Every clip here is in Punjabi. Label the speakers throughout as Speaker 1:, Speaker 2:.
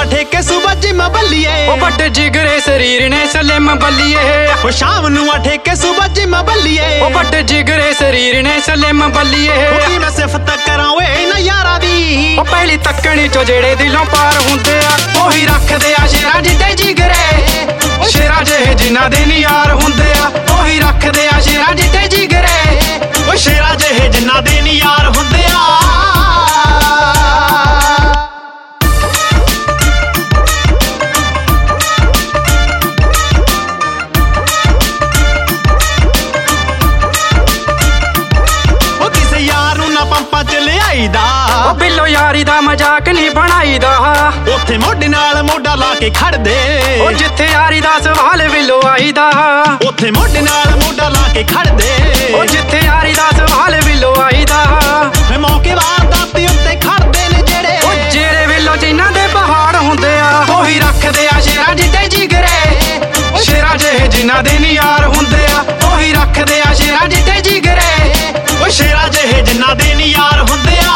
Speaker 1: ਠੇਕੇ ਸੂਬਾ ਜਿਮ ਬੱਲੀਏ
Speaker 2: ਉਹ ਵੱਡੇ ਜਿਗਰੇ ਸਰੀਰ ਨੇ ਸਲਿਮ ਬੱਲੀਏ
Speaker 1: ਉਹ ਸ਼ਾਮ ਨੂੰ ਠੇਕੇ ਸੂਬਾ ਜਿਮ ਬੱਲੀਏ
Speaker 2: ਉਹ ਵੱਡੇ ਜਿਗਰੇ ਸਰੀਰ ਨੇ ਸਲਿਮ ਬੱਲੀਏ
Speaker 1: ਉਹ ਕੀ ਮੈਂ ਸਿਫਤ ਕਰਾਂ ਓਏ ਇਹਨਾਂ ਯਾਰਾਂ ਦੀ
Speaker 2: ਉਹ ਪਹਿਲੀ ਤੱਕਣੀ ਚੋਂ ਜਿਹੜੇ ਦਿਲੋਂ ਪਾਰ ਹੁੰਦੇ ਆ ਉਹੀ ਰੱਖਦੇ ਆ ਸ਼ੇਰਾਂ ਜਿੱਡੇ ਜਿਗਰੇ ਸ਼ੇਰਾਂ ਜਿਹੇ ਜਿਨ੍ਹਾਂ ਦੇ ਨੀ ਯਾਰ ਹੁੰਦੇ ਆ ਉਹੀ ਰੱਖਦੇ ਆ ਸ਼ੇਰਾਂ ਜਿੱਡੇ ਜਿਗਰੇ
Speaker 1: ਉਹ ਸ਼ੇਰਾਂ ਜਿਹੇ ਜਿਨ੍ਹਾਂ ਦੇ ਨੀ ਯਾਰ ਹੁੰਦੇ ਆ ਪੰਪਾਂ ਚ ਲਿਆਈਦਾ
Speaker 2: ਉਹ ਬਿੱਲੋ ਯਾਰੀ ਦਾ ਮਜ਼ਾਕ ਨਹੀਂ ਬਣਾਈਦਾ
Speaker 1: ਉੱਥੇ ਮੋਢੇ ਨਾਲ ਮੋਢਾ ਲਾ ਕੇ ਖੜਦੇ
Speaker 2: ਉਹ ਜਿੱਥੇ ਯਾਰੀ ਦਾ ਸਵਾਲ ਬਿੱਲੋ ਆਈਦਾ
Speaker 1: ਉੱਥੇ ਮੋਢੇ ਨਾਲ ਮੋਢਾ ਲਾ ਕੇ ਖੜਦੇ
Speaker 2: ਉਹ ਜਿੱਥੇ ਯਾਰੀ ਦਾ ਸਵਾਲ ਬਿੱਲੋ ਆਈਦਾ
Speaker 1: ਮੌਕੇ ਵਾਰਦਾਤ ਉੱਤੇ ਖੜਦੇ ਨੇ
Speaker 2: ਜਿਹੜੇ ਬਿੱਲੋ ਜਿਨ੍ਹਾਂ ਦੇ ਪਹਾੜ ਹੁੰਦੇ ਆ ਉਹੀ ਰੱਖਦੇ ਆ ਸ਼ੇਰਾਂ ਜਿੱਡੇ ਜਿਗਰੇ ਸ਼ੇਰਾਂ ਜਿਹੇ ਜਿਨ੍ਹਾਂ ਦੇ ਨੀ ਯਾਰ ਹੁੰਦੇ ਆ ਉਹੀ ਰੱਖਦੇ ਆ ਸ਼ੇਰਾਂ ਜਿੱਡੇ ਜਿਗਰੇ
Speaker 1: ਉਹ ਸ਼ੇਰਾਂ ਜਿਹੇ ਜਿਨ੍ਹਾਂ ਦੇ ਨੀ ਯਾਰ ਹੁੰਦੇ ਆ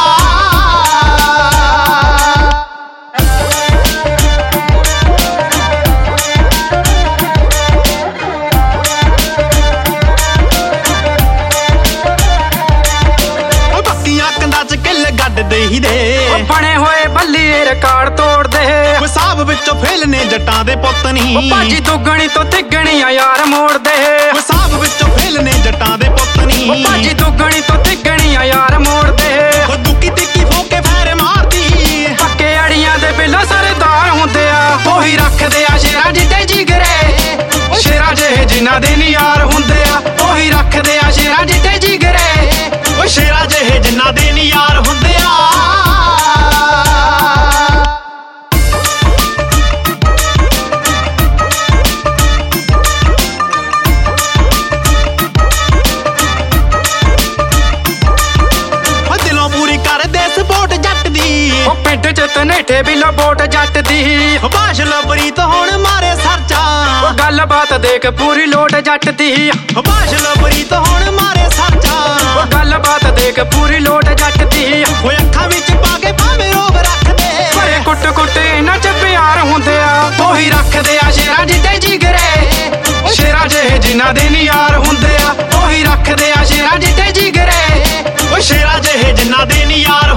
Speaker 1: ਉਹ ਬੱਤੀਆਂ ਕੰਧਾਂ ਚ ਕਿੱਲ ਗੱਡਦੇ ਹੀ ਦੇ
Speaker 2: ਉਹ ਬਣੇ ਹੋਏ ਬੱਲੀਏ ਰਿਕਾਰਡ ਤੋੜਦੇ
Speaker 1: ਹਿਸਾਬ ਵਿੱਚੋਂ ਫੇਲ ਨੇ ਜੱਟਾਂ ਦੇ ਪੁੱਤ ਨਹੀਂ
Speaker 2: ਉਹ ਭਾਜੀ ਦੁੱਗਣੀ ਤੋਂ ਤਿੱਗਣੀ ਆ ਯਾਰ ਮੋੜਦੇ
Speaker 1: ਹਿਸਾਬ ਵਿੱਚੋਂ ਫੇਲ ਨੇ ਜੱਟਾਂ ਦੇ ਪੁੱਤ ਨਹੀਂ
Speaker 2: ਉਹ ਭਾਜੀ ਦੁੱਗਣੀ ਤੋਂ ਤਿੱਗਣੀ ਆ ਯਾਰ ਮੋੜਦੇ
Speaker 1: ਉਹ ਦੁੱਕੀ ਤਿੱਕੀ ਫੋਕੇ ਫੈਰ ਮਾਰਦੀ
Speaker 2: ਪੱਕੇ ਅੜੀਆਂ ਦੇ ਬਿੱਲੋ ਸਰਦਾਰ ਹੁੰਦੇ ਆ ਉਹੀ ਰੱਖਦੇ ਆ ਸ਼ੇਰਾਂ ਜਿੱਡੇ ਜਿਗਰੇ ਸ਼ੇਰਾਂ ਜਿਹੇ ਜਿਨ੍ਹਾਂ ਦੇ ਨੀ ਯਾਰ ਹੁੰਦੇ ਆ ਉਹੀ ਰੱਖਦੇ ਆ ਸ਼ੇਰਾਂ ਜਿੱਡੇ ਜਿਗਰੇ
Speaker 1: ਉਹ ਸ਼ੇਰਾਂ ਜਿਹੇ ਜਿਨ੍ਹਾਂ ਦੇ ਨੀ ਯਾਰ ਹੁੰਦੇ ਆ
Speaker 2: ਉਹ ਪਿੰਡ ਚ ਤਨੇਠੇ ਬਿੱਲੋ ਵੋਟ ਜੱਟ ਦੀ
Speaker 1: ਬਾਸ਼ਲ ਪ੍ਰੀਤ ਹੁਣ ਮਾਰੇ ਸਰਚਾ
Speaker 2: ਉਹ ਗੱਲਬਾਤ ਦੇਖ ਪੂਰੀ ਲੋਟ ਜੱਟ ਦੀ
Speaker 1: ਬਾਸ਼ਲ ਪ੍ਰੀਤ ਹੁਣ ਮਾਰੇ ਸਰਚਾ
Speaker 2: ਉਹ ਗੱਲਬਾਤ ਦੇਖ ਪੂਰੀ ਲੋਟ ਜੱਟ ਦੀ
Speaker 1: ਓਏ ਅੱਖਾਂ ਵਿੱਚ ਪਾ ਕੇ ਭਾਵੇਂ ਰੋਬ ਰੱਖਦੇ
Speaker 2: ਬੜੇ ਕੁੱਟ ਕੁੱਟ ਇਹਨਾਂ ਚ ਪਿਆਰ ਹੁੰਦੇ ਆ ਉਹੀ ਰੱਖਦੇ ਆ ਸ਼ੇਰਾਂ ਜਿੱਡੇ ਜਿਗਰੇ ਸ਼ੇਰਾਂ ਜਿਹੇ ਜਿਨ੍ਹਾਂ ਦੇ ਨੀ ਯਾਰ ਹੁੰਦੇ ਆ ਉਹੀ ਰੱਖਦੇ ਆ ਸ਼ੇਰਾਂ ਜਿੱਡੇ ਜਿਗਰੇ
Speaker 1: ਓ ਸ਼ੇਰਾਂ ਜਿਹੇ ਜਿਨ੍ਹਾਂ ਦੇ ਨੀ ਯਾਰ